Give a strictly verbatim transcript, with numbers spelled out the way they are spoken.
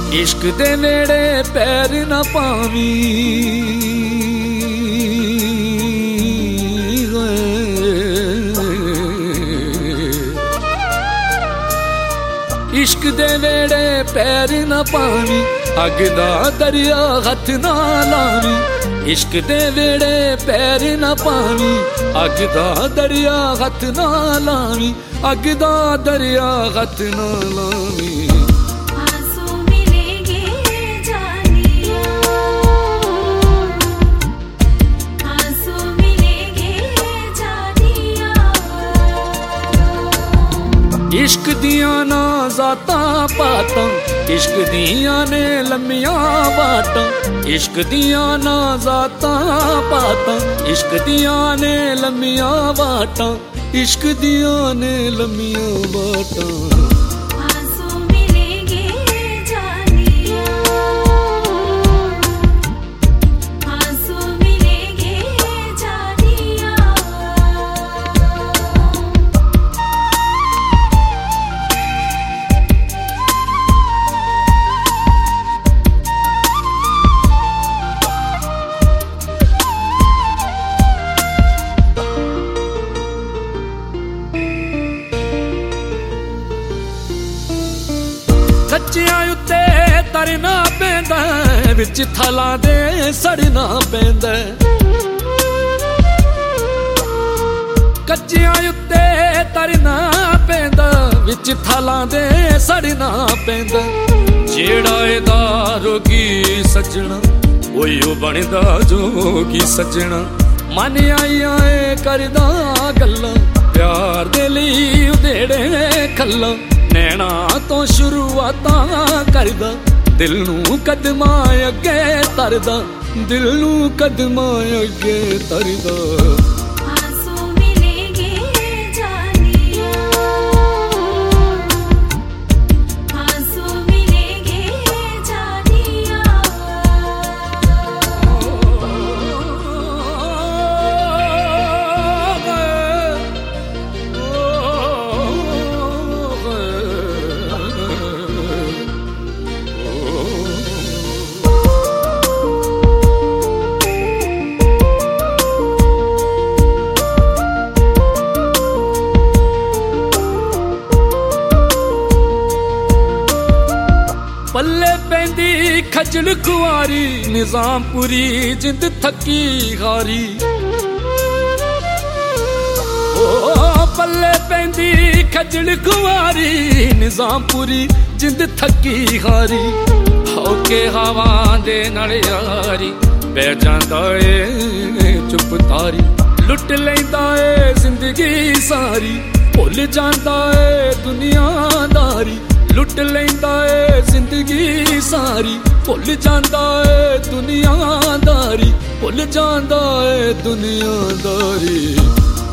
इश्क दे नेड़े पैर ना पावी, इश्क दे नेड़े पैर ना पावी, अग दा दरिया हथ ना लावी। इश्क दे नेड़े पैर ना पावी, अग दा दरिया हथ ना लावी, अग दा दरिया हथ ना लावी। इश्क दिया ना जाता पाता, इश्क दिया ने लम्मिया बाटा। इश्क दिया ना जाता पाता, इश्क दिया ने लम्मिया बाटा। इश्क दिया ने लम्मिया बाटा। कच्चियां उत्ते तरना पैंदा, विच थला दे सड़ना पैंदा। कच्चियां उत्ते तरना पैंदा, विच थला दे सड़ना पैंदा। जेड़ा एदा रोगी सजना, ओयो बनदा जोगी सजना। मन आई आए करदा गल्लां, प्यार दे लई उधेड़े खल्लां। नैना तो शुरुआतां करदा, दिल नू कदमां अगे तरदा। दिल नू कदमां अगे तरदा। पल्ले पैंदी खजल खुआरी, निजामपुरी जिंद थकी हारी। ओ पल्ले पैंदी खजल खुआरी, निजामपुरी जिंद थकी हारी। होके हवा दे नाल यारी, पै जांदा ए चुप तारी। लुट लैंदा ए जिंदगी सारी, भुल जांदा ए दुनियादारी। लुट लैंदा ए जिंदगी सारी, भुल जांदा ए दुनियादारी। भुल जांदा ए दुनियादारी।